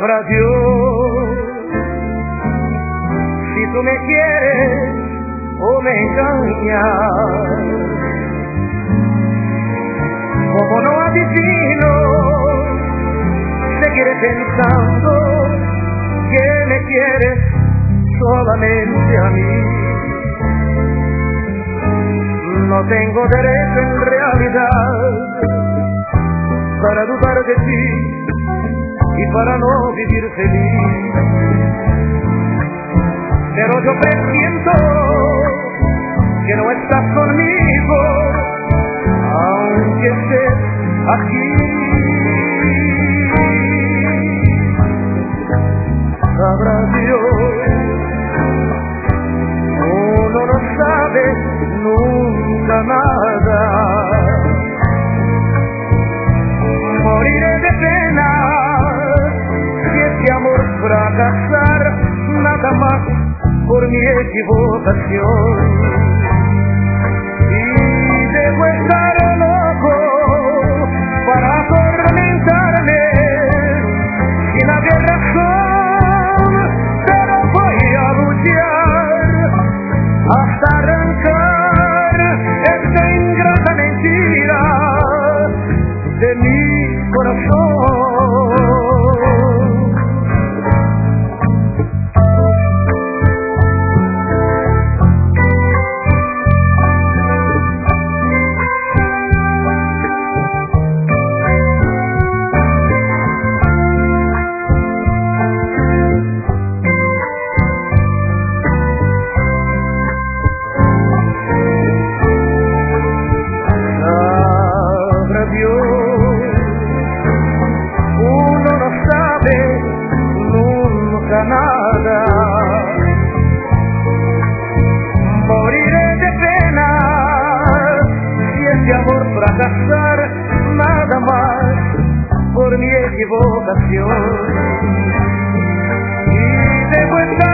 Sabrá Dios si tú me quieres o me engañas. Como no adivino, seguiré pensando que me quieres solamente a mí. No tengo derecho en realidad para dudar de ti y para no vivir feliz. Pero yo presiento que no estás conmigo, aunque estés aquí. Sabrá Dios, uno no sabe nunca nada. Moriré de pena si este amor fracasar, nada más por mi equivocación. Y debo estar loco para atormentarme sin haber razón, pero voy a luchar hasta arrancar esta ingrata mentira de mi corazón. Nada, moriré de pena si este amor fracasar, nada más por mi equivocación. Y debo estar